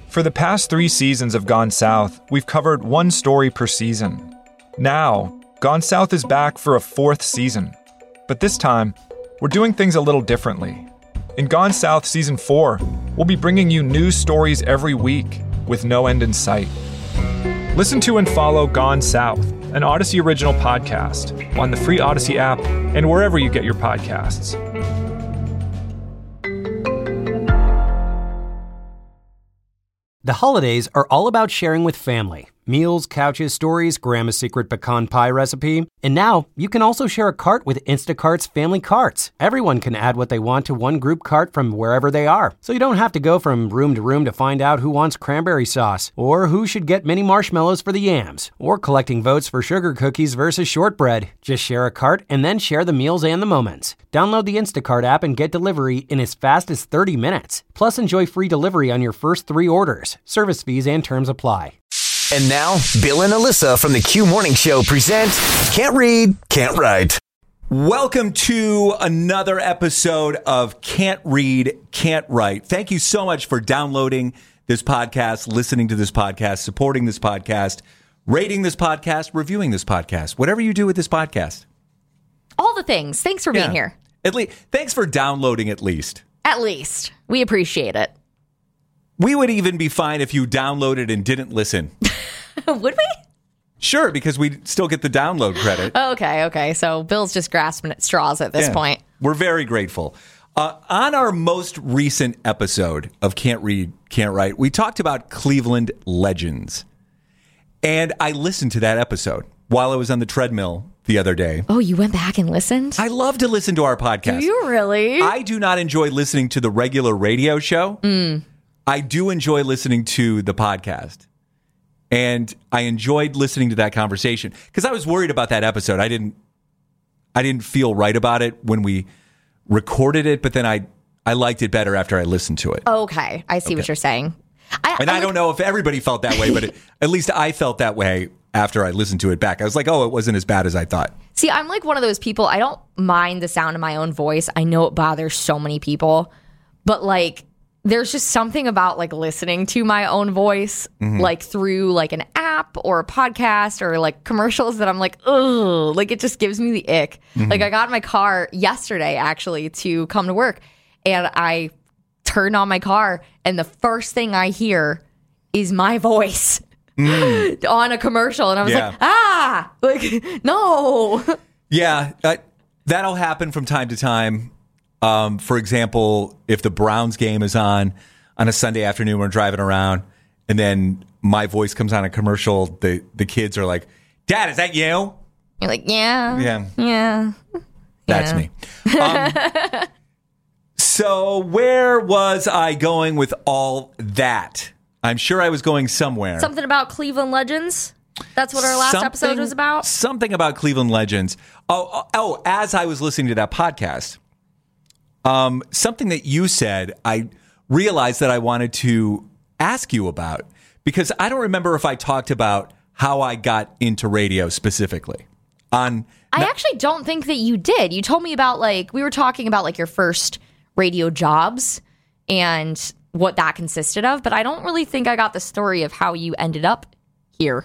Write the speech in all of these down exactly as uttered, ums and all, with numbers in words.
For the past three seasons of Gone South, we've covered one story per season. Now, Gone South is back for a fourth season. But this time, we're doing things a little differently. In Gone South Season four, we'll be bringing you new stories every week with no end in sight. Listen to and follow Gone South, an Odyssey original podcast, on the free Odyssey app and wherever you get your podcasts. The holidays are all about sharing with family. Meals, couches, stories, Grandma's secret pecan pie recipe. And now, you can also share a cart with Instacart's Family Carts. Everyone can add what they want to one group cart from wherever they are. So you don't have to go from room to room to find out who wants cranberry sauce, or who should get mini marshmallows for the yams, or collecting votes for sugar cookies versus shortbread. Just share a cart and then share the meals and the moments. Download the Instacart app and get delivery in as fast as thirty minutes. Plus, enjoy free delivery on your first three orders. Service fees and terms apply. And now, Bill and Alyssa from the Q Morning Show present Can't Read, Can't Write. Welcome to another episode of Can't Read, Can't Write. Thank you so much for downloading this podcast, listening to this podcast, supporting this podcast, rating this podcast, reviewing this podcast, whatever you do with this podcast. All the things. Thanks for being Yeah. here. At least, thanks for downloading at least. At least. We appreciate it. We would even be fine if you downloaded and didn't listen. Would we? Sure, because we still get the download credit. Okay, okay. So Bill's just grasping at straws at this Yeah. point. We're very grateful. Uh, on our most recent episode of Can't Read, Can't Write, we talked about Cleveland legends. And I listened to that episode while I was on the treadmill the other day. Oh, you went back and listened? I love to listen to our podcast. Do you really? I do not enjoy listening to the regular radio show. Mm. I do enjoy listening to the podcast. And I enjoyed listening to that conversation because I was worried about that episode. I didn't I didn't feel right about it when we recorded it, but then I, I liked it better after I listened to it. Okay. I see Okay. what you're saying. I, And I, I don't know if everybody felt that way, but it, at least I felt that way after I listened to it back. I was like, oh, it wasn't as bad as I thought. See, I'm like one of those people, I don't mind the sound of my own voice. I know it bothers so many people, but like, there's just something about like listening to my own voice, Mm-hmm. like through like an app or a podcast or like commercials that I'm like, ugh, like it just gives me the ick. Mm-hmm. Like I got in my car yesterday actually to come to work and I turned on my car and the first thing I hear is my voice mm. on a commercial. And I was Yeah. like, ah, like, no. Yeah, uh, that'll happen from time to time. Um, for example, if the Browns game is on on a Sunday afternoon, we're driving around, and then my voice comes on a commercial, the, the kids are like, Dad, is that you? You're like, yeah. Yeah. Yeah. That's Yeah. me. Um, so where was I going with all that? I'm sure I was going somewhere. Something about Cleveland legends? That's what our last Something- episode was about? Something about Cleveland legends. Oh, oh, oh, as I was listening to that podcast, um, something that you said, I realized that I wanted to ask you about because I don't remember if I talked about how I got into radio specifically. On I actually don't think that you did. You told me about like, we were talking about like your first radio jobs and what that consisted of, but I don't really think I got the story of how you ended up here.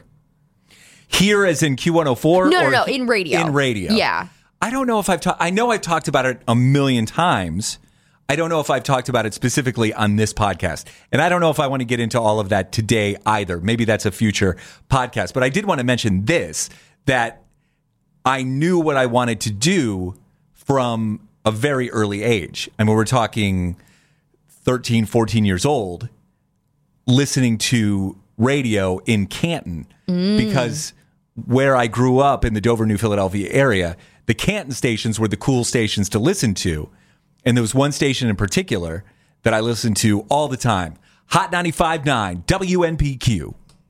Here as in Q one oh four? No, no, or no, in radio. In radio. Yeah. I don't know if I've talked, I know I've talked about it a million times. I don't know if I've talked about it specifically on this podcast. And I don't know if I want to get into all of that today either. Maybe that's a future podcast. But I did want to mention this, that I knew what I wanted to do from a very early age. I mean, we're talking thirteen, fourteen years old, listening to radio in Canton mm. because where I grew up in the Dover, New Philadelphia area, the Canton stations were the cool stations to listen to. And there was one station in particular that I listened to all the time. Hot ninety-five point nine, W N P Q.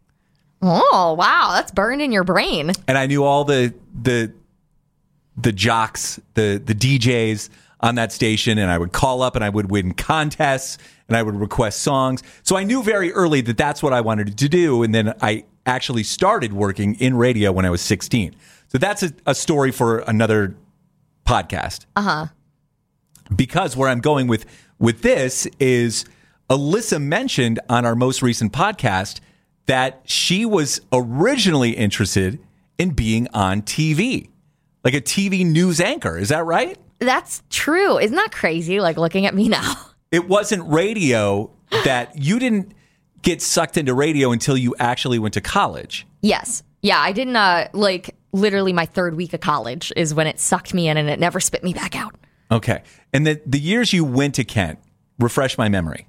Oh, wow. That's burned in your brain. And I knew all the the the jocks, the the D Js on that station, and I would call up and I would win contests and I would request songs. So I knew very early that that's what I wanted to do. And then I actually started working in radio when I was sixteen. So that's a, a story for another podcast. Uh-huh. Because where I'm going with with this is Alyssa mentioned on our most recent podcast that she was originally interested in being on T V, like a T V news anchor. Is that right? That's true. Isn't that crazy? Like looking at me now. It wasn't radio that you didn't get sucked into radio until you actually went to college. Yes. Yeah, I didn't, uh, like, literally my third week of college is when it sucked me in and it never spit me back out. Okay. And the, the years you went to Kent, refresh my memory.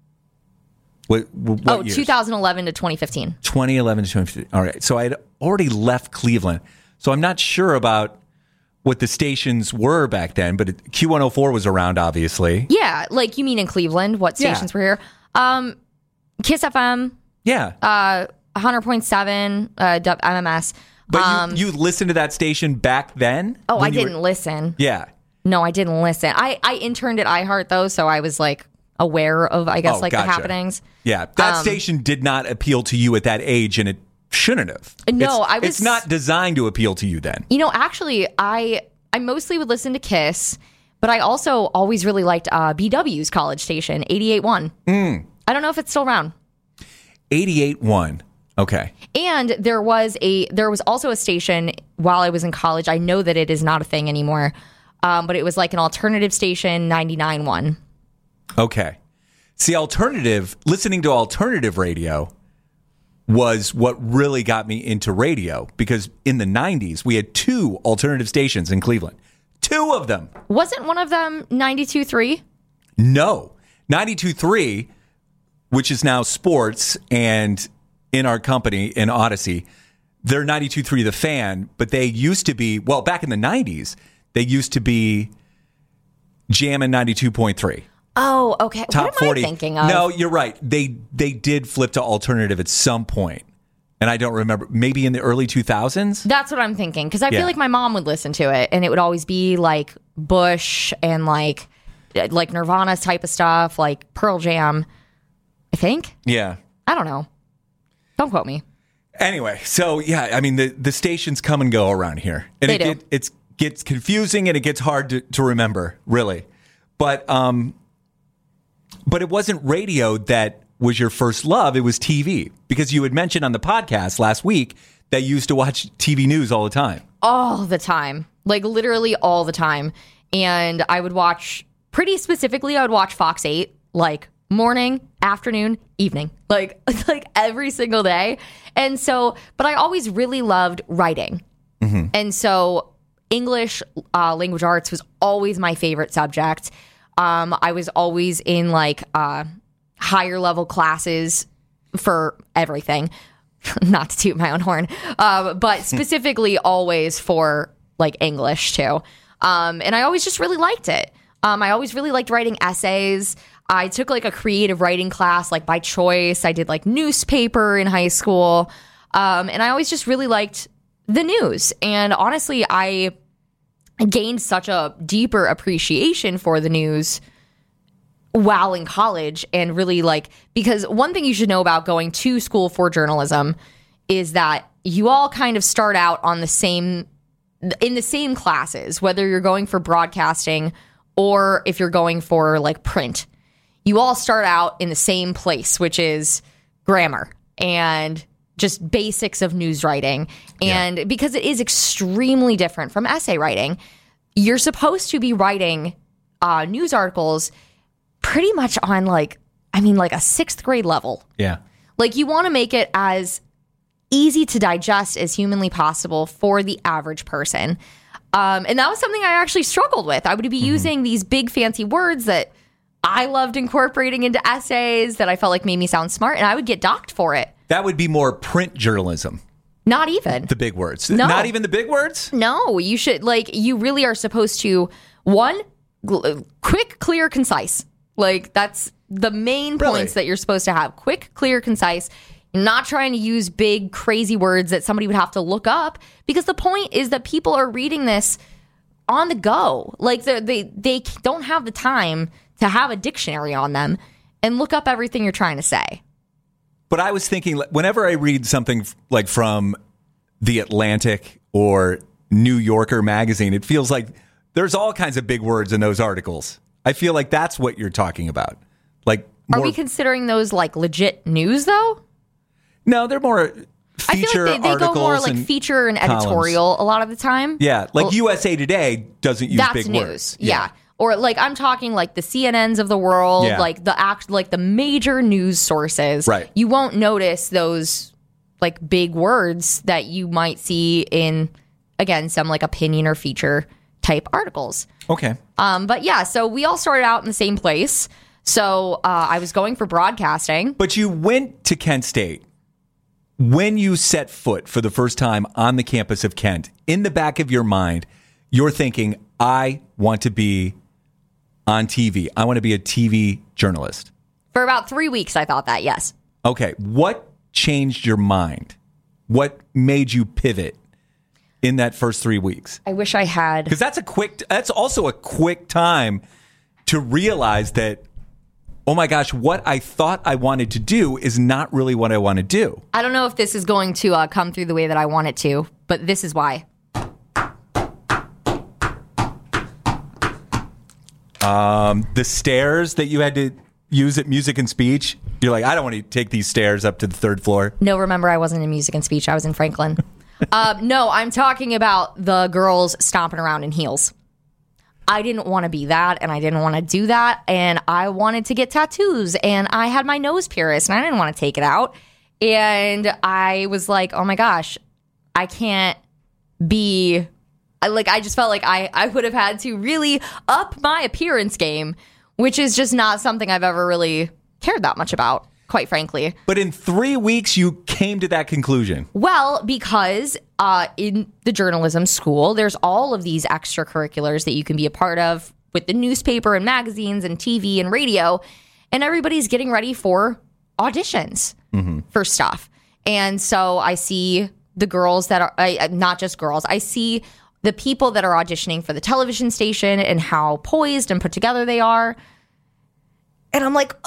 What, what oh, years? two thousand eleven to twenty fifteen. twenty eleven to twenty fifteen. All right. So I had already left Cleveland. So I'm not sure about what the stations were back then, but it, Q one oh four was around, obviously. Yeah, like you mean in Cleveland, what stations Yeah. were here? Um, Kiss F M, Yeah. uh, one hundred point seven, uh, M M S. but um, you, you listened to that station back then? Oh, I when you didn't were- listen. Yeah. No, I didn't listen. I, I interned at iHeart, though, so I was, like, aware of, I guess, Oh, like gotcha. the happenings. Yeah. That Um, station did not appeal to you at that age, and it shouldn't have. No, It's- I was- It's not designed to appeal to you then. You know, actually, I I mostly would listen to Kiss, but I also always really liked uh, B W's college station, eighty-eight point one. Mm. I don't know if it's still around. eighty-eight point one. Okay. And there was a there was also a station while I was in college. I know that it is not a thing anymore, um, but it was like an alternative station, ninety-nine point one. Okay. See, alternative, listening to alternative radio was what really got me into radio, because in the nineties, we had two alternative stations in Cleveland. Two of them. Wasn't one of them ninety-two point three? No. ninety-two point three, which is now sports, and in our company, in Odyssey, they're ninety-two point three The Fan, but they used to be, well, back in the nineties, they used to be Jammin' ninety-two point three. Oh, okay. Top what am forty. I thinking of? No, you're right. They they did flip to alternative at some point, and I don't remember. Maybe in the early two thousands. That's what I'm thinking, because I Yeah. feel like my mom would listen to it, and it would always be like Bush and like like Nirvana type of stuff, like Pearl Jam. I think. Yeah. I don't know. Don't quote me. Anyway, so yeah, I mean the, the stations come and go around here, and They it do. get, it's gets confusing and it gets hard to, to remember, really. But um, but it wasn't radio that was your first love; it was T V, because you had mentioned on the podcast last week that you used to watch T V news all the time. All the time, like literally all the time. And I would watch, pretty specifically, I would watch Fox eight, like morning, afternoon, evening, like like every single day. And so, but I always really loved writing. Mm-hmm. And so English uh, language arts was always my favorite subject. Um, I was always in like uh, higher level classes for everything. Not to toot my own horn, um, but specifically always for like English too. Um, and I always just really liked it. Um, I always really liked writing essays. I took like a creative writing class, like by choice. I did like newspaper in high school. Um, and I always just really liked the news. And honestly, I gained such a deeper appreciation for the news while in college, and really like, because one thing you should know about going to school for journalism is that you all kind of start out on the same, in the same classes, whether you're going for broadcasting or if you're going for like print. You all start out in the same place, which is grammar and just basics of news writing. And yeah. because it is extremely different from essay writing, you're supposed to be writing uh, news articles pretty much on like, I mean, like a sixth grade level. Yeah. Like you want to make it as easy to digest as humanly possible for the average person. Um, and that was something I actually struggled with. I would be mm-hmm. using these big fancy words that I loved incorporating into essays that I felt like made me sound smart, and I would get docked for it. That would be more print journalism. Not even. The big words. No. Not even the big words? No, you should, like, you really are supposed to, one, gl- quick, clear, concise. Like, that's the main Really? points that you're supposed to have. Quick, clear, concise. You're not trying to use big, crazy words that somebody would have to look up, because the point is that people are reading this on the go. Like, they they don't have the time to have a dictionary on them and look up everything you're trying to say. But I was thinking, whenever I read something like from The Atlantic or New Yorker magazine, it feels like there's all kinds of big words in those articles. I feel like that's what you're talking about. Like Are more, we considering those like legit news though? No, they're more feature I feel like they, they articles go more like and feature and columns. editorial a lot of the time. Yeah, like Well, U S A Today doesn't use that's big news. words. Yeah. Or like I'm talking like the C N Ns of the world, Yeah. like the act, like the major news sources. Right. You won't notice those like big words that you might see in, again, some like opinion or feature type articles. Okay. Um, but yeah, so we all started out in the same place. So uh, I was going for broadcasting. But you went to Kent State. When you set foot for the first time on the campus of Kent, in the back of your mind, you're thinking, I want to be on T V. I want to be a T V journalist. For about three weeks, I thought that, yes. Okay. What changed your mind? What made you pivot in that first three weeks? I wish I had. Because that's a quick, that's also a quick time to realize that, oh my gosh, what I thought I wanted to do is not really what I want to do. I don't know if this is going to uh, come through the way that I want it to, but this is why. Um, the stairs that you had to use at Music and Speech, you're like, I don't want to take these stairs up to the third floor. No, remember, I wasn't in music and speech. I was in Franklin. uh, no, I'm talking about the girls stomping around in heels. I didn't want to be that, and I didn't want to do that, and I wanted to get tattoos, and I had my nose pierced, and I didn't want to take it out. And I was like, oh my gosh, I can't be... I, like, I just felt like I, I would have had to really up my appearance game, which is just not something I've ever really cared that much about, quite frankly. But in three weeks, you came to that conclusion. Well, because uh, in the journalism school, there's all of these extracurriculars that you can be a part of with the newspaper and magazines and T V and radio, and everybody's getting ready for auditions mm-hmm. for stuff. And so I see the girls that are, I, not just girls, I see the people that are auditioning for the television station and how poised and put together they are. And I'm like,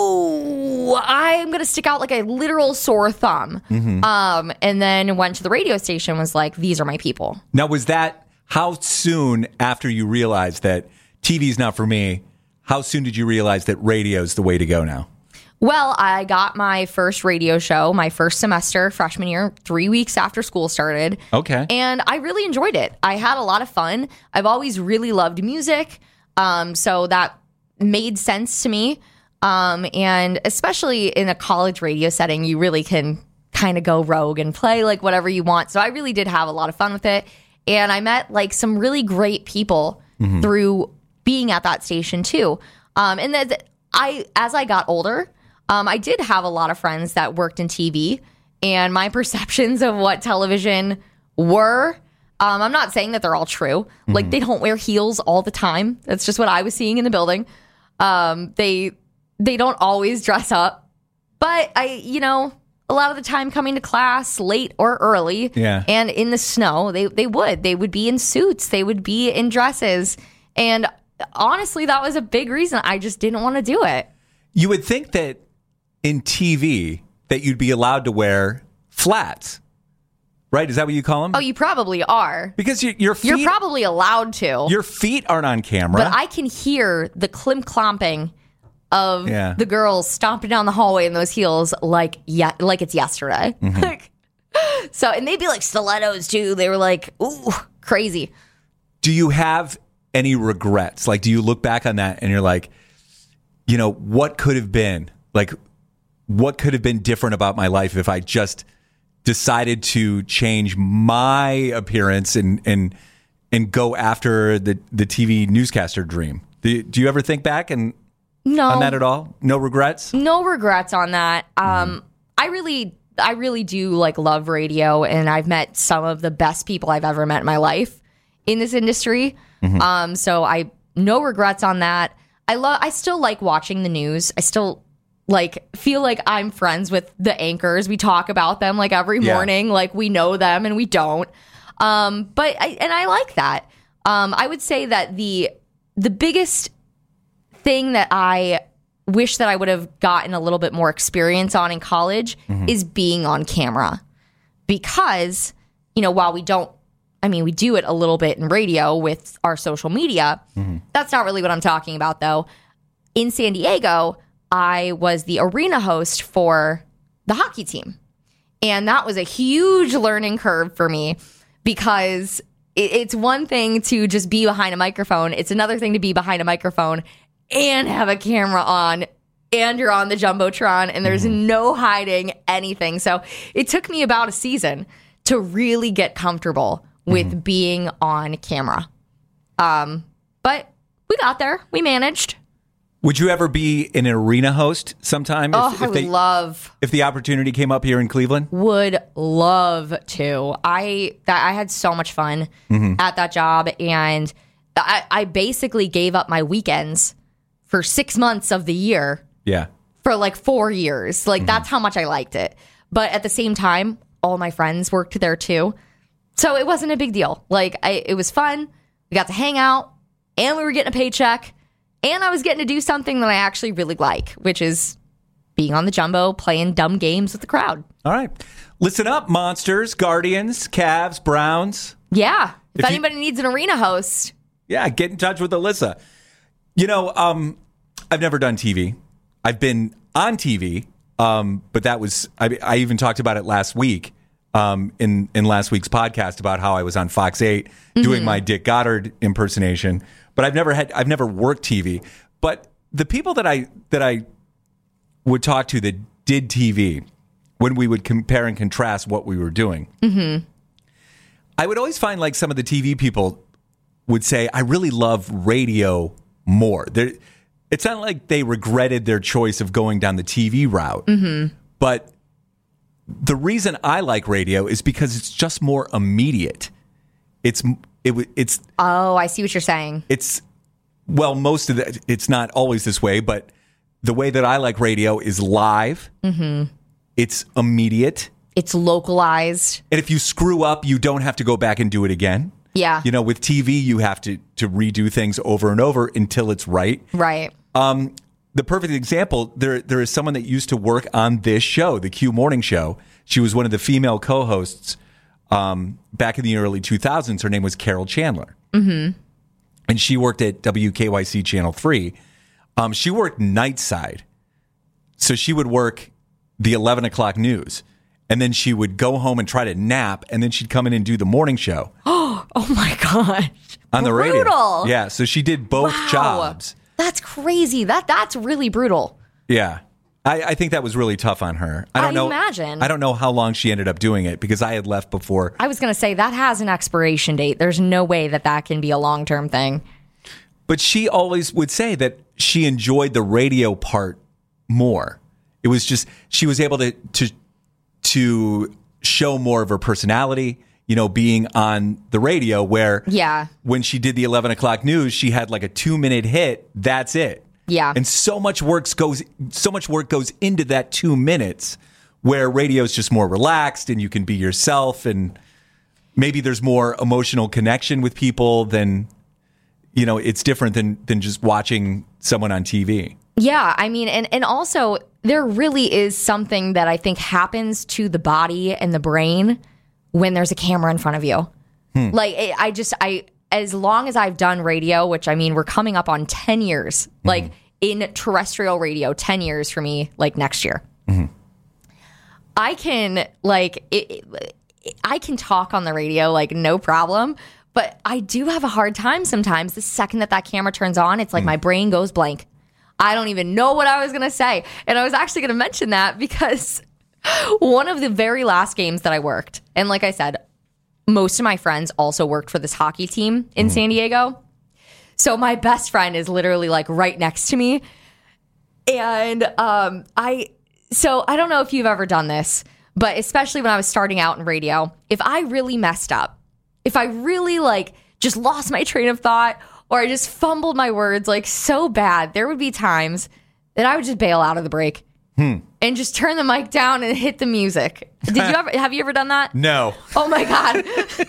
oh, I'm going to stick out like a literal sore thumb. Mm-hmm. Um, and then went to the radio station and was like, these are my people. Now, was that, how soon after you realized that T V's not for me, how soon did you realize that radio's the way to go now? Well, I got my first radio show, my first semester, freshman year, three weeks after school started. Okay. And I really enjoyed it. I had a lot of fun. I've always really loved music. Um, so that made sense to me. Um, and especially in a college radio setting, you really can kind of go rogue and play like whatever you want. So I really did have a lot of fun with it. And I met like some really great people mm-hmm. through being at that station too. Um, and then I, as I got older, Um, I did have a lot of friends that worked in T V, and my perceptions of what television were, um, I'm not saying that they're all true. Mm-hmm. Like, they don't wear heels all the time. That's just what I was seeing in the building. Um, they they don't always dress up. But, I, you know, a lot of the time coming to class late or early yeah. and in the snow, they, they would. They would be in suits. They would be in dresses. And honestly, that was a big reason I just didn't want to do it. You would think that in T V that you'd be allowed to wear flats, right? Is that what you call them? Oh, you probably are. Because you, your feet... You're probably allowed to. Your feet aren't on camera. But I can hear the climp-clomping of yeah. the girls stomping down the hallway in those heels like yeah, like it's yesterday. Mm-hmm. Like, so, and they'd be like stilettos too. They were like, ooh, crazy. Do you have any regrets? Like, do you look back on that and you're like, you know, what could have been? Like, what could have been different about my life if I just decided to change my appearance and and and go after the, the T V newscaster dream? Do, do you ever think back and no, on that at all? No regrets? No regrets on that. Um, Mm-hmm. I really, I really do like love radio, and I've met some of the best people I've ever met in my life in this industry. Mm-hmm. Um, so I no regrets on that. I love. I still like watching the news. I still. Like, feel like I'm friends with the anchors. We talk about them like every yeah. morning, like we know them and we don't. Um, but I, and I like that. Um, I would say that the the biggest thing that I wish that I would have gotten a little bit more experience on in college mm-hmm. is being on camera, because you know while we don't, I mean we do it a little bit in radio with our social media. Mm-hmm. That's not really what I'm talking about though. In San Diego, I was the arena host for the hockey team. And that was a huge learning curve for me because it, it's one thing to just be behind a microphone. It's another thing to be behind a microphone and have a camera on and you're on the Jumbotron and there's mm-hmm. no hiding anything. So it took me about a season to really get comfortable with mm-hmm. being on camera. Um, but we got there. We managed. Would you ever be an arena host sometime? If, Oh, if I would they, love. If the opportunity came up here in Cleveland? Would love to. I that I had so much fun mm-hmm. at that job, and I, I basically gave up my weekends for six months of the year. Yeah. For like four years. Like mm-hmm. that's how much I liked it. But at the same time, all my friends worked there too, so it wasn't a big deal. Like I, it was fun. We got to hang out, and we were getting a paycheck. And I was getting to do something that I actually really like, which is being on the Jumbo, playing dumb games with the crowd. All right. Listen up, Monsters, Guardians, Cavs, Browns. Yeah. If, If you- anybody needs an arena host. Yeah, get in touch with Alyssa. You know, um, I've never done T V. I've been on T V, um, but that was, I, I even talked about it last week um, in, in last week's podcast about how I was on Fox eight mm-hmm. doing my Dick Goddard impersonation. But I've never had, I've never worked T V. But the people that I that I would talk to that did T V, when we would compare and contrast what we were doing, mm-hmm. I would always find like some of the T V people would say, I really love radio more. They're, it's not like they regretted their choice of going down the T V route. Mm-hmm. But the reason I like radio is because it's just more immediate. It's It, it's oh, I see what you're saying. It's well, most of the it's not always this way, but the way that I like radio is live. Mm-hmm. It's immediate. It's localized. And if you screw up, you don't have to go back and do it again. Yeah. You know, with T V, you have to to redo things over and over until it's right. Right. Um, the perfect example, there there is someone that used to work on this show, the Q Morning Show. She was one of the female co-hosts. Um, back in the early two thousands, her name was Carol Chandler. Mm-hmm. And she worked at W K Y C Channel three. Um, she worked night side. So she would work the eleven o'clock news. And then she would go home and try to nap. And then she'd come in and do the morning show. Oh my gosh. On the brutal. radio. Yeah. So she did both wow. jobs. That's crazy. That That's really brutal. Yeah. I, I think that was really tough on her. I don't I know. imagine. I don't know how long she ended up doing it because I had left before. I was going to say that has an expiration date. There's no way that that can be a long-term thing. But she always would say that she enjoyed the radio part more. It was just she was able to to to show more of her personality, you know, being on the radio where yeah. when she did the eleven o'clock news, she had like a two minute hit. That's it. Yeah. And so much work goes so much work goes into that two minutes where radio is just more relaxed and you can be yourself and maybe there's more emotional connection with people than, you know, it's different than than just watching someone on T V. Yeah, I mean, and, and also there really is something that I think happens to the body and the brain when there's a camera in front of you. Hmm. Like, it, I just, I, as long as I've done radio, which I mean, we're coming up on ten years, mm-hmm. like in terrestrial radio, ten years for me, like next year. Mm-hmm. I can, like, it, it, I can talk on the radio, like, no problem. But I do have a hard time sometimes. The second that that camera turns on, it's like mm. my brain goes blank. I don't even know what I was going to say. And I was actually going to mention that because one of the very last games that I worked, and like I said, most of my friends also worked for this hockey team in mm. San Diego. So my best friend is literally like right next to me. And um, I, so I don't know if you've ever done this, but especially when I was starting out in radio, if I really messed up, if I really like just lost my train of thought or I just fumbled my words like so bad, there would be times that I would just bail out of the break hmm. and just turn the mic down and hit the music. Did you ever, have you ever done that? No. Oh my God.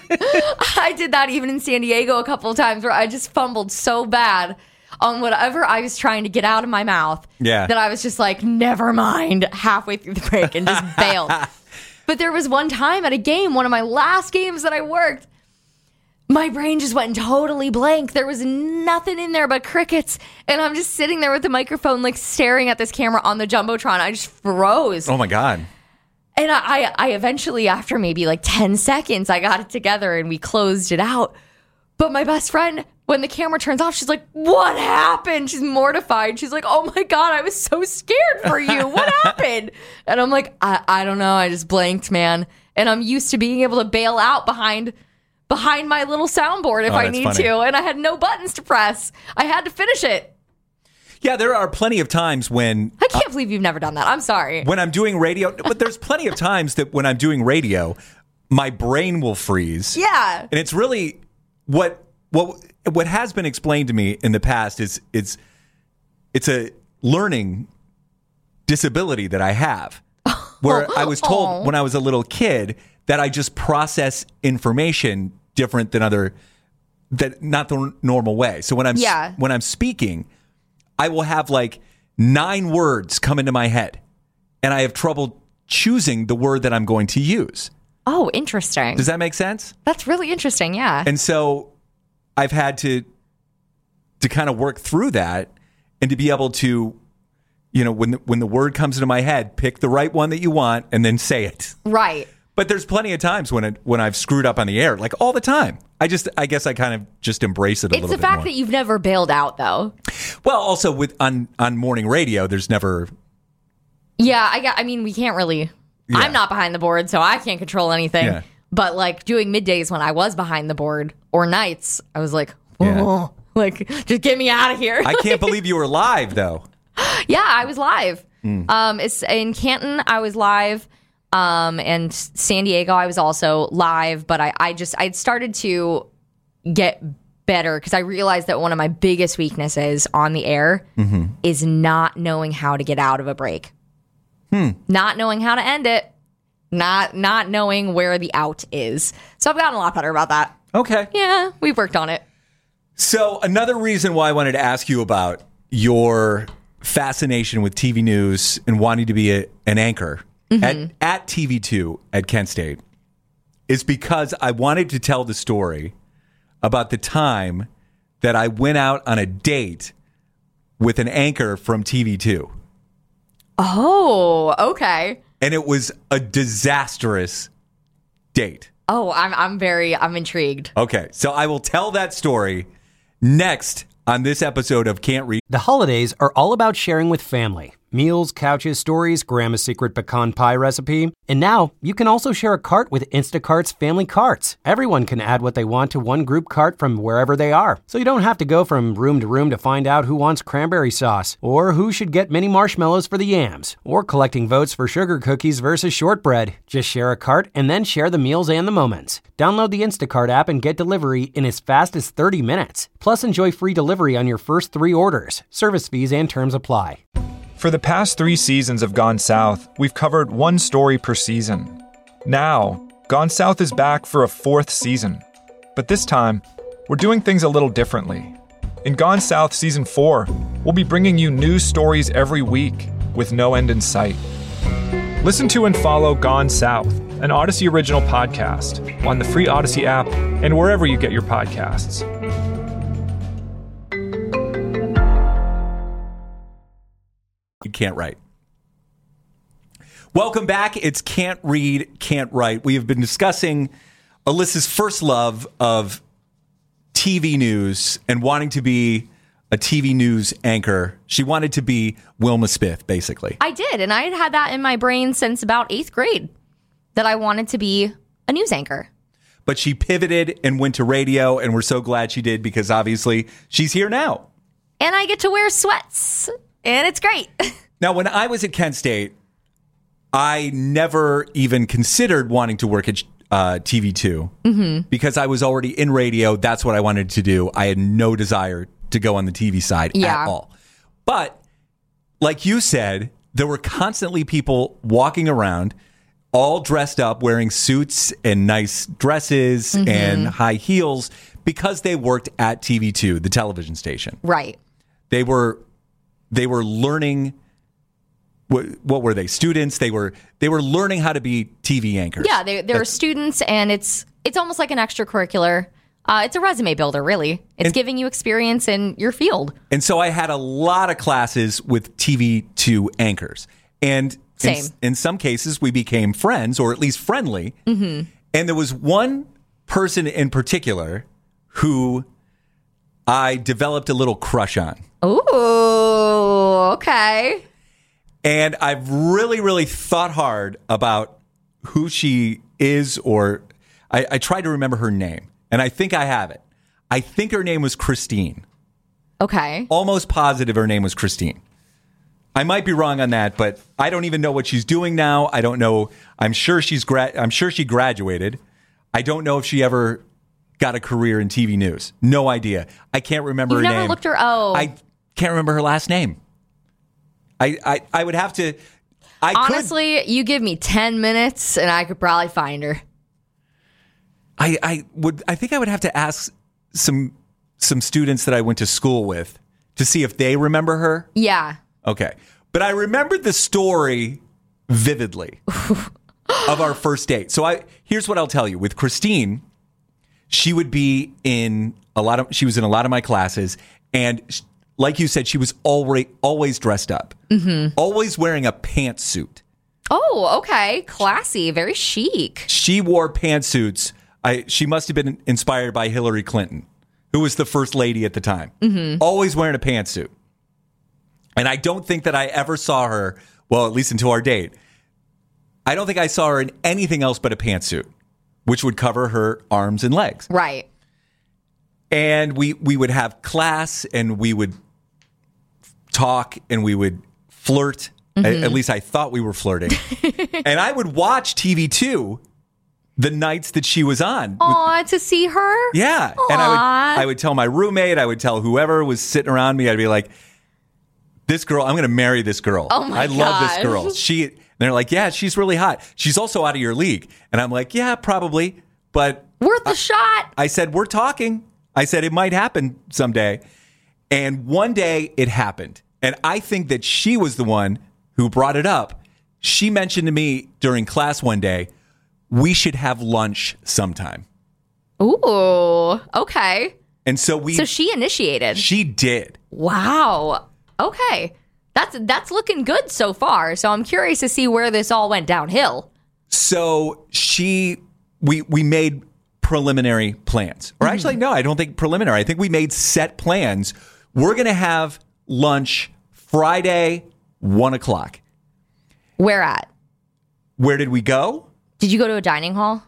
I did that even in San Diego a couple of times where I just fumbled so bad on whatever I was trying to get out of my mouth yeah. that I was just like, never mind, halfway through the break and just bailed. But there was one time at a game, one of my last games that I worked, my brain just went totally blank. There was nothing in there but crickets. And I'm just sitting there with the microphone, like staring at this camera on the Jumbotron. I just froze. Oh my God. And I, I eventually, after maybe like ten seconds, I got it together and we closed it out. But my best friend, when the camera turns off, she's like, what happened? She's mortified. She's like, oh my God, I was so scared for you. What happened? And I'm like, I, I don't know. I just blanked, man. And I'm used to being able to bail out behind behind my little soundboard if Oh, I that's need funny. to. And I had no buttons to press. I had to finish it. Yeah, there are plenty of times when I can't believe you've never done that. I'm sorry. when I'm doing radio, but there's plenty of times that when I'm doing radio, my brain will freeze. Yeah. And it's really what what what has been explained to me in the past is it's it's a learning disability that I have. Where I was told Aw. when I was a little kid that I just process information different than other that not the normal way. So when I'm Yeah. when I'm speaking, I will have like nine words come into my head and I have trouble choosing the word that I'm going to use. Oh, interesting. Does that make sense? That's really interesting. Yeah. And so I've had to to kind of work through that and to be able to, you know, when the, when the word comes into my head, pick the right one that you want and then say it. Right. But there's plenty of times when it, when I've screwed up on the air, like all the time. I just I guess I kind of just embrace it a It's little the bit fact more. that you've never bailed out, though. Well, also with on on morning radio, there's never Yeah, I got. I mean, we can't really. Yeah. I'm not behind the board, so I can't control anything. Yeah. But like doing middays when I was behind the board or nights, I was like, Yeah. oh, like just get me out of here. I can't believe you were live though. Yeah, I was live. Mm. Um, it's in Canton. I was live. Um, and San Diego, I was also live. But I, I just I'd started to get better because I realized that one of my biggest weaknesses on the air Mm-hmm. is not knowing how to get out of a break. Hmm. Not knowing how to end it. Not not knowing where the out is. So I've gotten a lot better about that. Okay. Yeah, we've worked on it. So another reason why I wanted to ask you about your fascination with T V news and wanting to be a, an anchor at, at T V two at Kent State is because I wanted to tell the story about the time that I went out on a date with an anchor from T V two. Oh, okay. And it was a disastrous date. Oh, I'm I'm very I'm intrigued. Okay, so I will tell that story next on this episode of Can't Read. The holidays are all about sharing with family. Meals, couches, stories, Grandma's secret pecan pie recipe. And now you can also share a cart with Instacart's Family Carts. Everyone can add what they want to one group cart from wherever they are. So you don't have to go from room to room to find out who wants cranberry sauce, or who should get mini marshmallows for the yams, or collecting votes for sugar cookies versus shortbread. Just share a cart and then share the meals and the moments. Download the Instacart app and get delivery in as fast as thirty minutes. Plus, enjoy free delivery on your first three orders. Service fees and terms apply. For the past three seasons of Gone South, we've covered one story per season. Now, Gone South is back for a fourth season. But this time, we're doing things a little differently. In Gone South Season four, we'll be bringing you news stories every week with no end in sight. Listen to and follow Gone South, an Odyssey original podcast, on the free Odyssey app and wherever you get your podcasts. You can't write. Welcome back. It's Can't Read, Can't Write. We have been discussing Alyssa's first love of T V news and wanting to be a T V news anchor. She wanted to be Wilma Smith, basically. I did, and I had had that in my brain since about eighth grade that I wanted to be a news anchor. But she pivoted and went to radio, and we're so glad she did because obviously she's here now. And I get to wear sweats, and it's great. Now, when I was at Kent State, I never even considered wanting to work at uh, T V two mm-hmm. because I was already in radio. That's what I wanted to do. I had no desire to go on the T V side Yeah. at all. But like you said, there were constantly people walking around all dressed up, wearing suits and nice dresses Mm-hmm. and high heels because they worked at T V two, the television station. Right. They were they were learning. What, what were they? Students. They were they were learning how to be T V anchors. Yeah, they, they're students, and it's it's almost like an extracurricular. Uh, it's a resume builder, really. It's And- giving you experience in your field. And so I had a lot of classes with T V two anchors. And in, Same. in some cases, we became friends, or at least friendly. Mm-hmm. And there was one person in particular who I developed a little crush on. Ooh, okay. And I've really, really thought hard about who she is, or I, I tried to remember her name. And I think I have it. I think her name was Christine. Okay. Almost positive her name was Christine. I might be wrong on that, but I don't even know what she's doing now. I don't know. I'm sure she's gra- I'm sure she graduated. I don't know if she ever got a career in T V news. No idea. I can't remember You've her never name. looked her. Oh, I can't remember her last name. I I, I would have to. I honestly, could, you give me ten minutes and I could probably find her. I I would. I think I would have to ask some some students that I went to school with to see if they remember her. Yeah. Okay. But I remembered the story vividly of our first date. So I here's what I'll tell you. With Christine, she would be in a lot of she was in a lot of my classes, and sh- like you said, she was always always dressed up. Mm-hmm. Always wearing a pantsuit. Oh, okay. Classy, very chic. She wore pantsuits. I she must have been inspired by Hillary Clinton, who was the first lady at the time. Mm-hmm. Always wearing a pantsuit. And I don't think that I ever saw her, well, at least until our date, I don't think I saw her in anything else but a pantsuit, which would cover her arms and legs. Right. And we we would have class, and we would talk, and we would flirt. Mm-hmm. At, at least I thought we were flirting. And I would watch T V two the nights that she was on. Aw, to see her? Yeah. Aww. And I would I would tell my roommate, I would tell whoever was sitting around me, I'd be like, this girl, I'm going to marry this girl. Oh my I love this gosh. girl. She, and they're like, yeah, she's really hot. She's also out of your league. And I'm like, yeah, probably. But Worth the shot. I said, we're talking. I said, it might happen someday. And one day it happened. And I think that she was the one who brought it up. She mentioned to me during class one day, we should have lunch sometime. Ooh, okay. And so we, So she initiated. she did. Wow. Okay. That's that's looking good so far. So I'm curious to see where this all went downhill. So she, we we made preliminary plans. Or actually, no, I don't think preliminary. I think we made set plans. We're going to have lunch Friday, one o'clock. Where at? Where did we go? Did you go to a dining hall?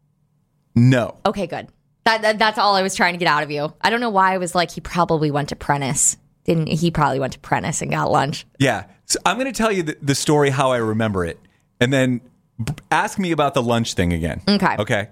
No. Okay, good. That, that That's all I was trying to get out of you. I don't know why I was like, he probably went to Prentice. Didn't he? Probably went to Prentice and got lunch. Yeah. So I'm going to tell you the, the story how I remember it. And then b- ask me about the lunch thing again. Okay. Okay.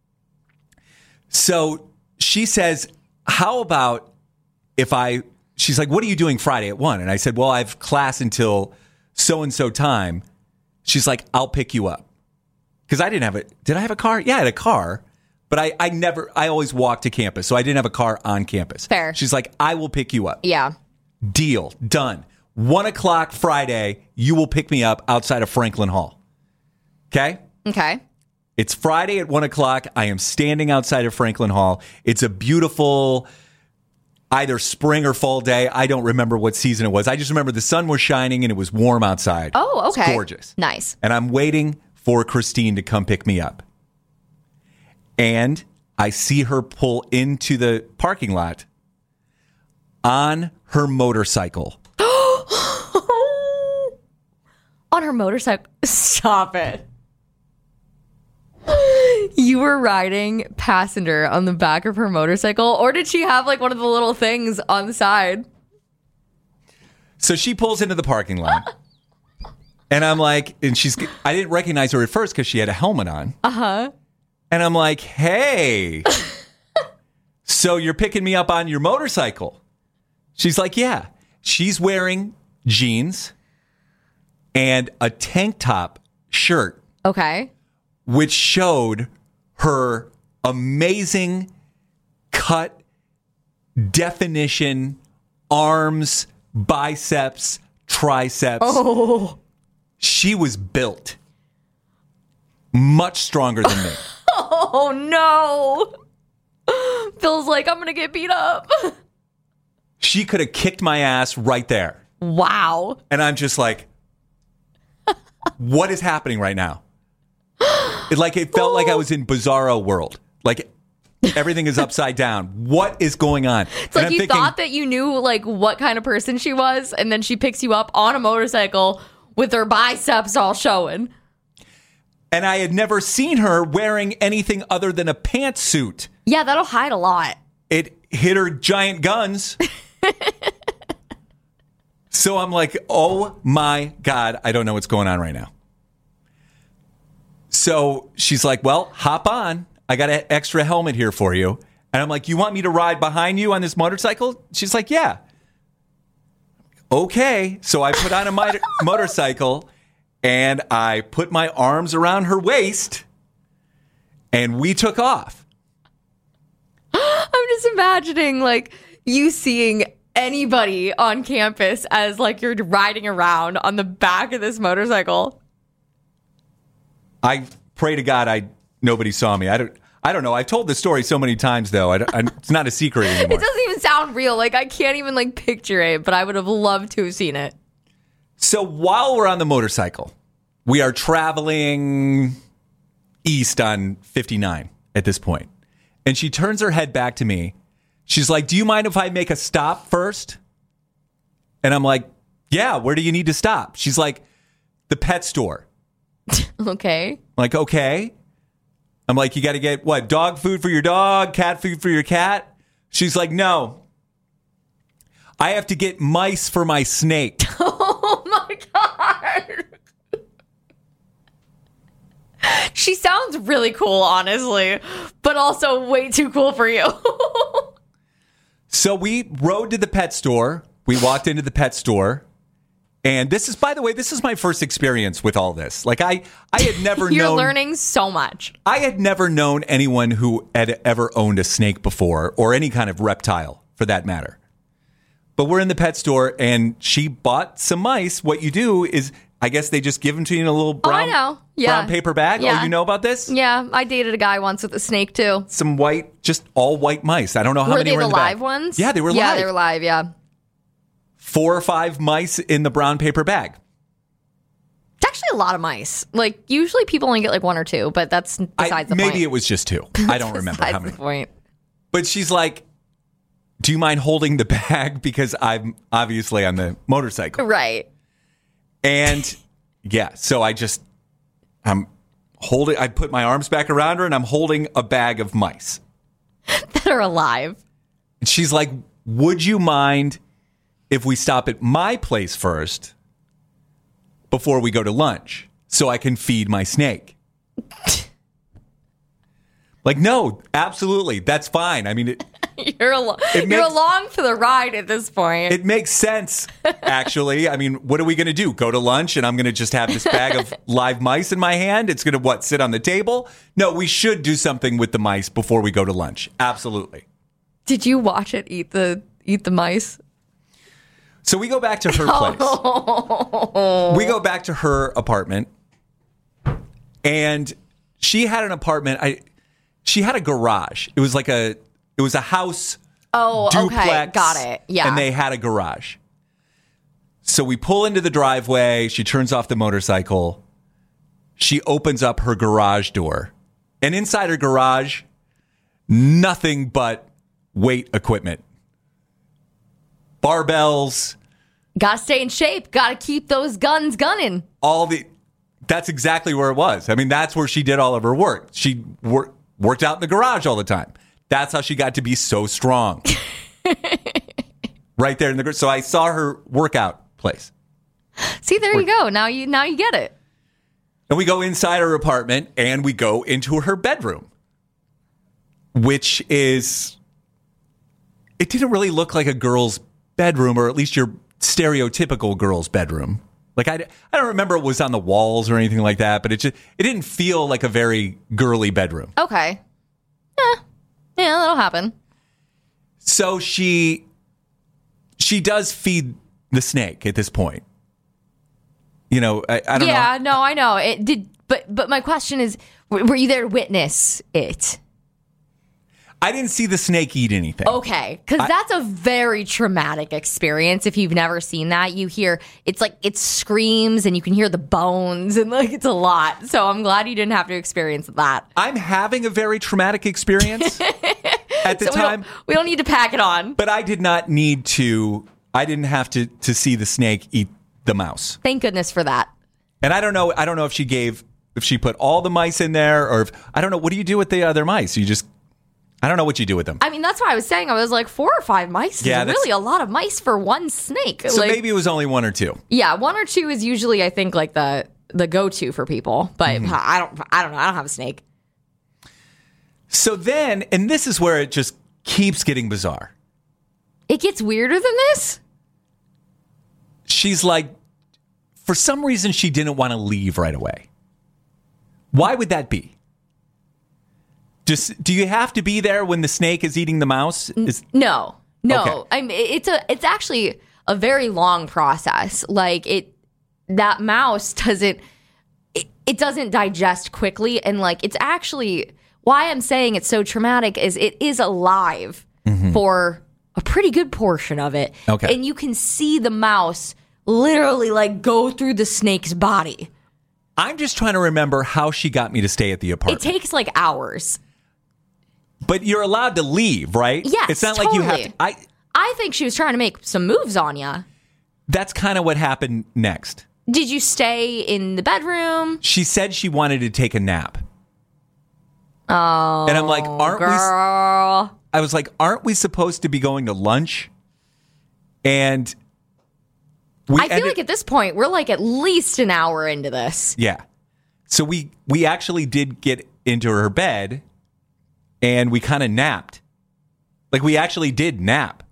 So she says, how about if I, she's like, what are you doing Friday at one? And I said, well, I have class until so-and-so time. She's like, I'll pick you up. Because I didn't have a, did I have a car? Yeah, I had a car. But I, I never, I always walked to campus. So I didn't have a car on campus. Fair. She's like, I will pick you up. Yeah. Deal. Done. One o'clock Friday, you will pick me up outside of Franklin Hall. Okay? Okay. It's Friday at one o'clock. I am standing outside of Franklin Hall. It's a beautiful either spring or fall day. I don't remember what season it was. I just remember the sun was shining and it was warm outside. Oh, okay. It's gorgeous. Nice. And I'm waiting for Christine to come pick me up. And I see her pull into the parking lot on her motorcycle. On her motorcycle. Stop it. You were riding passenger on the back of her motorcycle, or did she have like one of the little things on the side? So she pulls into the parking lot. And I'm like, and she's, I didn't recognize her at first because she had a helmet on. Uh huh. And I'm like, hey, so you're picking me up on your motorcycle? She's like, yeah. She's wearing jeans and a tank top shirt, Okay. which showed her amazing cut definition, arms, biceps, triceps. Oh. She was built much stronger than me. Oh no. Bill's like, I'm going to get beat up. She could have kicked my ass right there. Wow. And I'm just like, what is happening right now? It, like, it felt like I was in Bizarro World. Like, everything is upside down. What is going on? It's like you thinking, thought that you knew like what kind of person she was, and then she picks you up on a motorcycle with her biceps all showing. And I had never seen her wearing anything other than a pantsuit. Yeah, that'll hide a lot. It hit her giant guns. So I'm like, oh my God, I don't know what's going on right now. So she's like, well, hop on. I got an extra helmet here for you. And I'm like, you want me to ride behind you on this motorcycle? She's like, yeah. Okay. So I put on a mi- motorcycle and I put my arms around her waist and we took off. I'm just imagining like you seeing anybody on campus as like you're riding around on the back of this motorcycle. I pray to God I nobody saw me. I don't I don't know. I've told this story so many times, though. I, I, it's not a secret anymore. It doesn't even sound real. Like, I can't even, like, picture it, but I would have loved to have seen it. So while we're on the motorcycle, we are traveling east on fifty-nine at this point. And she turns her head back to me. She's like, do you mind if I make a stop first? And I'm like, yeah, where do you need to stop? She's like, the pet store. Okay. I'm like, okay. I'm like, you got to get, what, dog food for your dog, cat food for your cat? She's like, no. I have to get mice for my snake. Oh, my God. She sounds really cool, honestly, but also way too cool for you. So we rode to the pet store. We walked into the pet store. And this is, by the way, this is my first experience with all this. Like, I, I had never You're known... You're learning so much. I had never known anyone who had ever owned a snake before, or any kind of reptile, for that matter. But we're in the pet store, and she bought some mice. What you do is, I guess they just give them to you in a little brown, oh, I know. Yeah. brown paper bag. Yeah. Oh, you know about this? Yeah, I dated a guy once with a snake, too. Some white, just all white mice. I don't know how were many they were in the the bag. live ones? Yeah, they were yeah, live. Yeah, they were live, yeah. Four or five mice in the brown paper bag. It's actually a lot of mice. Like, usually people only get like one or two, but that's besides I, the maybe point. Maybe it was just two. I don't remember how many. The point. But she's like, do you mind holding the bag? Because I'm obviously on the motorcycle. Right. And yeah, so I just, I'm holding, I put my arms back around her and I'm holding a bag of mice. That are alive. And she's like, would you mind if we stop at my place first before we go to lunch so I can feed my snake? Like, no, absolutely. That's fine. I mean, it, you're, al- you're makes, along for the ride at this point. It makes sense, actually. I mean, what are we going to do? Go to lunch and I'm going to just have this bag of live mice in my hand? It's going to, what, sit on the table? No, we should do something with the mice before we go to lunch. Absolutely. Did you watch it eat the eat the mice? So we go back to her place. Oh. We go back to her apartment. And she had an apartment. I she had a garage. It was like a it was a house. Oh, duplex, okay. Got it. Yeah. And they had a garage. So we pull into the driveway. She turns off the motorcycle. She opens up her garage door. And inside her garage, nothing but weight equipment. Barbells. Gotta stay in shape. Gotta keep those guns gunning. All the, that's exactly where it was. I mean, that's where she did all of her work. She wor- worked out in the garage all the time. That's how she got to be so strong. Right there in the garage. So I saw her workout place. See, there you go. Now you now you get it. And we go inside her apartment and we go into her bedroom, which is, it didn't really look like a girl's bedroom, or at least your stereotypical girl's bedroom. Like, I, I don't remember it was on the walls or anything like that, but it just, it didn't feel like a very girly bedroom. Okay. Yeah. Yeah, that'll happen. So she, she does feed the snake at this point. You know, I, I don't yeah, know. Yeah, no, I know. It did, but but my question is, were you there to witness it? I didn't see the snake eat anything. Okay, because that's a very traumatic experience. If you've never seen that, you hear it's like it screams and you can hear the bones and like it's a lot. So I'm glad you didn't have to experience that. I'm having a very traumatic experience at the so time. We don't, we don't need to pack it on. But I did not need to, I didn't have to, to see the snake eat the mouse. Thank goodness for that. And I don't know, I don't know if she gave, if she put all the mice in there or if, I don't know, what do you do with the other mice? You just, I don't know what you do with them. I mean, that's why I was saying, I was like, four or five mice Yeah, is that's- really a lot of mice for one snake. So Like, maybe it was only one or two. yeah, one or two is usually, I think, like the the go to for people. But Mm-hmm. I don't, I don't know. I don't have a snake. So then, and this is where it just keeps getting bizarre. It gets weirder than this. She's like, for some reason, she didn't want to leave right away. Why would that be? Just, do you have to be there when the snake is eating the mouse? Is, No, no. Okay. I mean, it's a, it's actually a very long process. Like it, that mouse doesn't, it, it doesn't digest quickly, and like it's actually why I'm saying it's so traumatic is it is alive for a pretty good portion of it. Okay. And you can see the mouse literally like go through the snake's body. I'm just trying to remember how she got me to stay at the It apartment. takes like hours. But you're allowed to leave, right? Yes, It's not like you have to. totally. I. I think she was trying to make some moves on you. That's kind of what happened next. Did you stay in the bedroom? She said she wanted to take a nap. Oh, and I'm like, aren't we? Girl. I was like, aren't we supposed to be going to lunch? And we I feel ended- like at this point, we're like at least an hour into this. yeah. So we we actually did get into her bed, and we kind of napped. Like we actually did nap.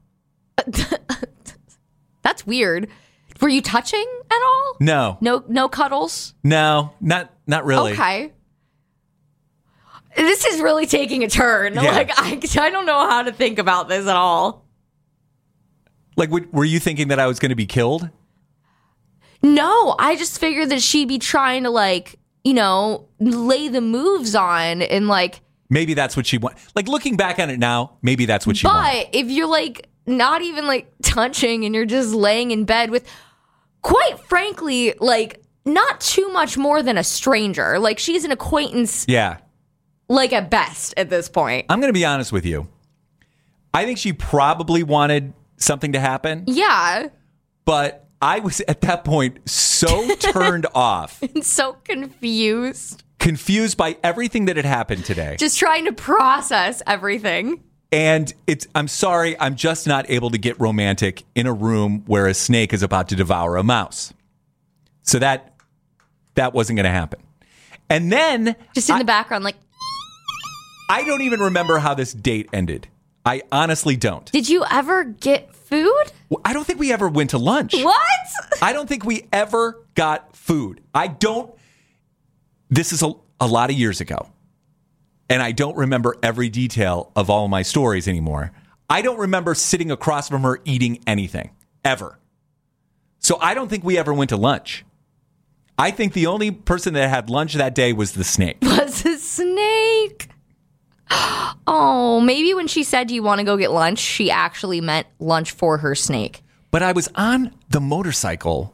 That's weird. Were you touching at all? No, No, no cuddles? no, not not really. Okay. This is really taking a turn. Yeah. Like, I, I don't know how to think about this at all. Like, w- were you thinking that I was going to be killed? No, I just figured that she'd be trying to, like, you know, lay the moves on and, like, Maybe that's what she wanted. Like looking back on it now, maybe that's what she wanted. but if you're, like, not even, like, touching and you're just laying in bed with, quite frankly, like, not too much more than a stranger. Like, she's an acquaintance, Yeah. like, at best at this point. I'm going to be honest with you. I think she probably wanted something to happen, Yeah. but I was at that point so turned off, And so confused. confused by everything that had happened today. Just trying to process everything. And it's I'm sorry, I'm just not able to get romantic in a room where a snake is about to devour a mouse. So that that wasn't going to happen. And then Just in I, the background, like, I don't even remember how this date ended. I honestly don't. did you ever get food? I don't think we ever went to lunch. What? I don't think we ever got food. I don't. This is a, a lot of years ago. And I don't remember every detail of all my stories anymore. I don't remember sitting across from her eating anything, ever. So I don't think we ever went to lunch. I think the only person that had lunch that day was the snake. Was a snake. Oh, maybe when she said, do you want to go get lunch, she actually meant lunch for her snake. But I was on the motorcycle.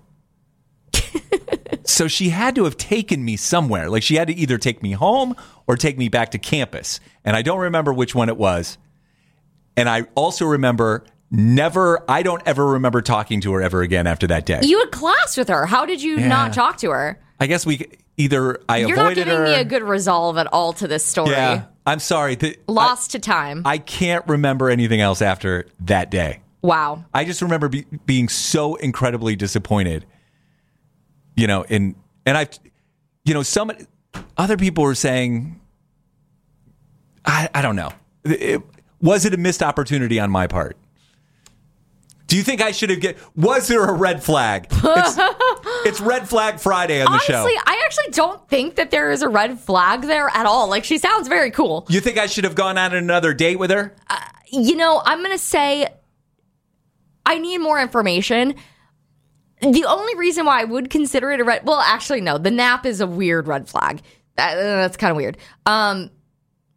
So she had to have taken me somewhere. Like she had to either take me home or take me back to campus. And I don't remember which one it was. And I also remember never, I don't ever remember talking to her ever again after that day. You had class with her. How did you Yeah. not talk to her? I guess we either I You're not avoided giving her. me a good resolve at all to this story. Yeah, I'm sorry. The- Lost to time. I, I can't remember anything else after that day. Wow. I just remember be, being so incredibly disappointed. You know, in and I, you know, some other people were saying, I, I don't know, it, was it a missed opportunity on my part? Do you think I should have get? Was there a red flag? It's, it's Red Flag Friday on the Honestly, show. I actually don't think that there is a red flag there at all. Like, she sounds very cool. You think I should have gone on another date with her? You know, I'm going to say I need more information. The only reason why I would consider it a red, well, actually, no, the nap is a weird red flag. That, that's kind of weird. Um,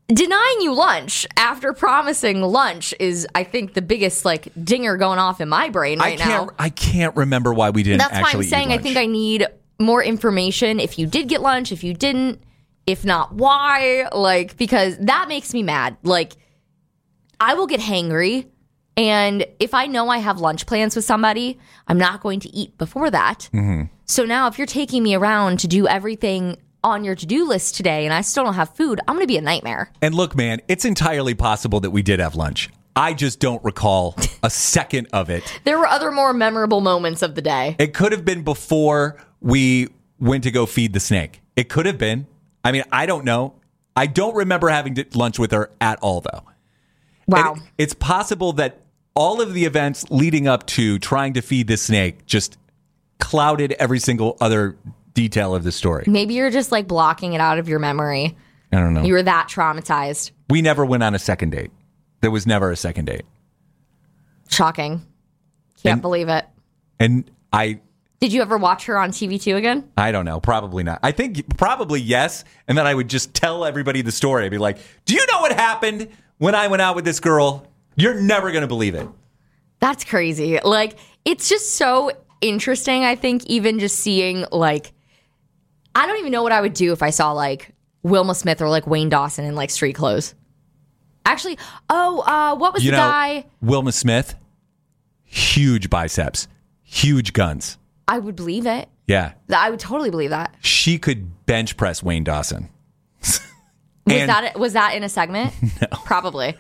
denying you lunch after promising lunch is, I think, the biggest like dinger going off in my brain right I can't, now. I can't remember why we didn't That's why I'm actually saying eat I lunch. think I need more information if you did get lunch, if you didn't, if not, why? Like, because that makes me mad. Like, I will get hangry, and if I know I have lunch plans with somebody, I'm not going to eat before that. Mm-hmm. So now if you're taking me around to do everything on your to-do list today and I still don't have food, I'm going to be a nightmare. And look, man, it's entirely possible that we did have lunch. I just don't recall a second of it. There were other more memorable moments of the day. It could have been before we went to go feed the snake. It could have been. I mean, I don't know. I don't remember having to- lunch with her at all, though. Wow. And it's possible that all of the events leading up to trying to feed the snake just clouded every single other detail of the story. Maybe you're just like blocking it out of your memory. I don't know. You were that traumatized. We never went on a second date. There was never a second date. Shocking. Can't And- believe it. And I Did you ever watch her on T V two again? I don't know. Probably not. I think probably yes. And then I would just tell everybody the story. I'd be like, do you know what happened when I went out with this girl? You're never going to believe it. That's crazy. Like, it's just so interesting, I think, even just seeing, like, I don't even know what I would do if I saw, like, Wilma Smith or, like, Wayne Dawson in, like, street clothes. Actually, oh, uh, what was You the know, guy? Wilma Smith, huge biceps, huge guns. I would believe it. Yeah. I would totally believe that. She could bench press Wayne Dawson. Was And- that was that in a segment? No. Probably.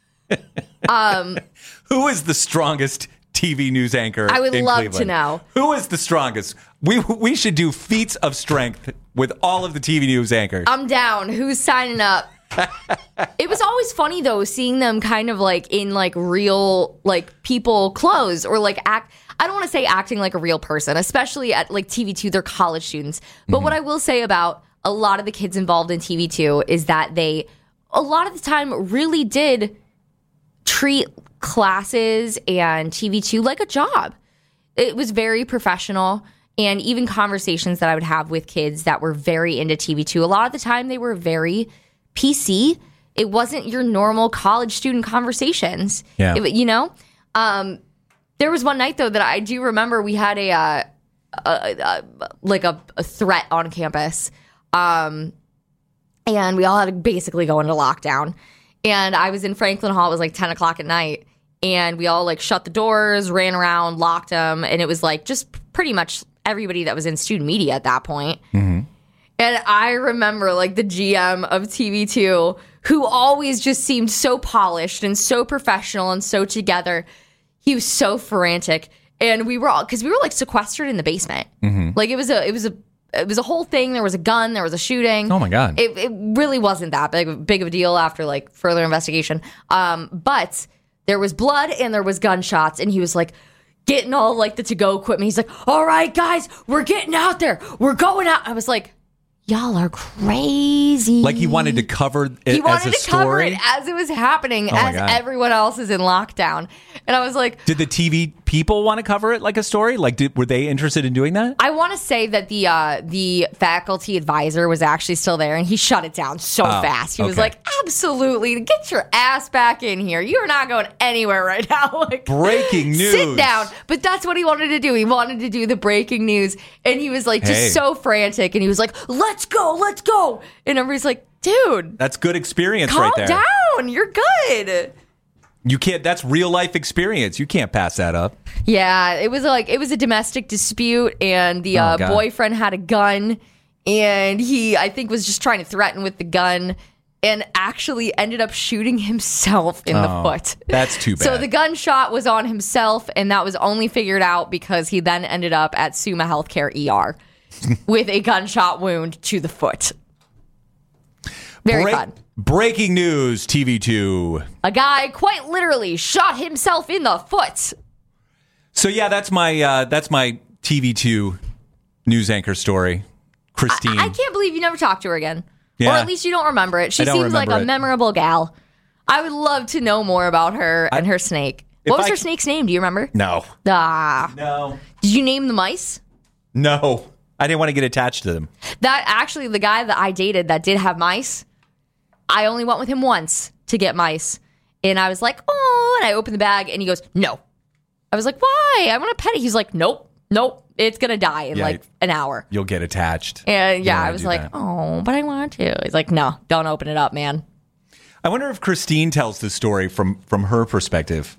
Um, Who is the strongest T V news anchor I would in love Cleveland? to know. Who is the strongest? We we should do feats of strength with all of the T V news anchors. I'm down. Who's signing up? It was always funny though, seeing them kind of like in like real like people clothes or like act. I don't want to say acting like a real person, especially at like T V two. They're college students. But Mm-hmm. what I will say about a lot of the kids involved in T V two is that they, a lot of the time, really did treat classes and T V two like a job. It was very professional. And even conversations that I would have with kids that were very into T V two, a lot of the time they were very P C. It wasn't your normal college student conversations. Yeah. It- you know? Um, there was one night, though, that I do remember we had a, uh, a, a like a, a threat on campus. Um, and we all had to basically go into lockdown. And I was in Franklin Hall. It was like ten o'clock at night. And we all like shut the doors, ran around, locked them. And it was like just pretty much everybody that was in student media at that point. Mm-hmm. And I remember like the G M of T V two, who always just seemed so polished and so professional and so together. He was so frantic. And we were all, because we were like sequestered in the basement. Mm-hmm. Like it was a, it was a, it was a whole thing. There was a gun. There was a shooting. Oh my God. It, it really wasn't that big, big of a deal after like further investigation. Um, but there was blood and there was gunshots. And he was like getting all like the to-go equipment. He's like, all right, guys, we're getting out there. We're going out. I was like, y'all are crazy. Like he wanted to cover it He as wanted a to cover story. it as it was happening, Oh my as God. everyone else is in lockdown. And I was like, Did the T V people want to cover it like a story? Like, did, were they interested in doing that? I want to say that the uh, the faculty advisor was actually still there, and he shut it down so Oh, fast. He was okay. like, "Absolutely, get your ass back in here. You are not going anywhere right now." Like, Breaking news. Sit down. But that's what he wanted to do. He wanted to do the breaking news, and he was like just Hey. so frantic, and he was like, "Let's go, let's go," and everybody's like, "Dude, That's good experience calm right there. down. You're good." You can't. That's real life experience. You can't pass that up. Yeah, it was like it was a domestic dispute, and the Oh, uh, God. boyfriend had a gun, and he, I think, was just trying to threaten with the gun, and actually ended up shooting himself in the Oh, foot. that's too So bad. the gunshot was on himself, and that was only figured out because he then ended up at Summa Healthcare E R with a gunshot wound to the foot. Very Break- fun. Breaking news, T V two. A guy quite literally shot himself in the foot. So yeah, that's my uh, that's my T V two news anchor story, Christine. I can't believe you never talked to her again. Yeah. Or at least you don't remember it. She I don't seems like remember a it. memorable gal. I would love to know more about her and her snake. if What was I- her snake's name? Do you remember? no, Ah. no, Did you name the mice? no. I didn't want to get attached to them. That actually, the guy that I dated that did have mice, I only went with him once to get mice. And I was like, oh, and I opened the bag and he goes, no. I was like, why? I want to pet it. He's like, nope, nope. It's going to die in Yeah, like an hour. You'll get attached. And You yeah, don't I wanna was do like, that. oh, but I want to. He's like, no, don't open it up, man. I wonder if Christine tells the story from from her perspective.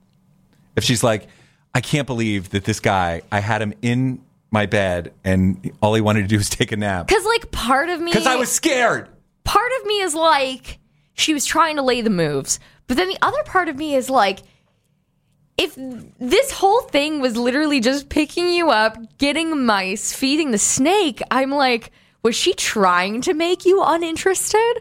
If she's like, I can't believe that this guy, I had him in my bed and all he wanted to do was take a nap. Because like part of me. Because I was scared. Part of me is like, she was trying to lay the moves. But then the other part of me is like, if this whole thing was literally just picking you up, getting mice, feeding the snake, I'm like, was she trying to make you uninterested?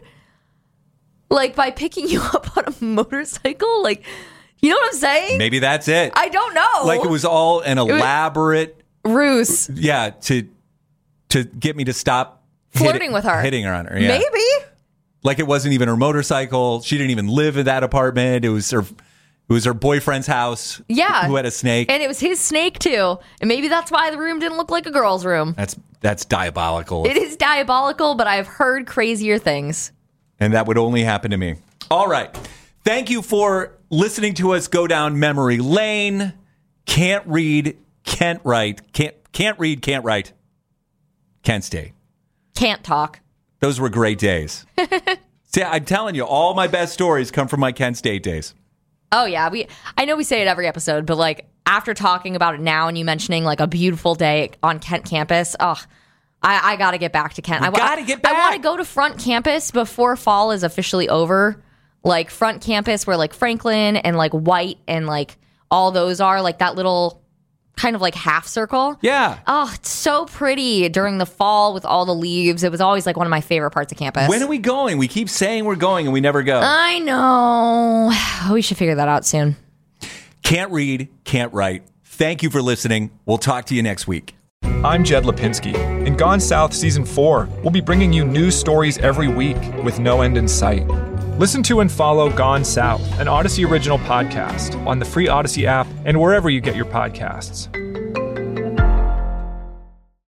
Like by picking you up on a motorcycle? Like, you know what I'm saying? Maybe that's it. I don't know. Like it was all an elaborate ruse. Yeah, to to get me to stop Flirting hitting, with her. hitting her on her. Yeah. Maybe. Like it wasn't even her motorcycle. She didn't even live in that apartment. It was her it was her boyfriend's house. Yeah. Who had a snake. And it was his snake too. And maybe that's why the room didn't look like a girl's room. That's that's diabolical. It is diabolical, but I've heard crazier things. And that would only happen to me. All right. Thank you for listening to us go down memory lane. Can't read, can't write. Can't can't read, can't write. Kent State. Can't talk. Those were great days. See, I'm telling you, all my best stories come from my Kent State days. Oh yeah, we. I know we say it every episode, but like after talking about it now and you mentioning like a beautiful day on Kent campus, oh, I, I got to get back to Kent. You I wa- gotta get back. I want to go to Front Campus before fall is officially over. Like Front Campus, where like Franklin and like White and like all those are like that little kind of like half circle. Yeah. Oh, it's so pretty during the fall with all the leaves. It was always like one of my favorite parts of campus. When are we going? We keep saying we're going and we never go. I know. We should figure that out soon. Can't read, can't write. Thank you for listening. We'll talk to you next week. I'm Jed Lipinski. In Gone South Season four, we'll be bringing you news stories every week with no end in sight. Listen to and follow Gone South, an Odyssey original podcast, on the free Odyssey app and wherever you get your podcasts.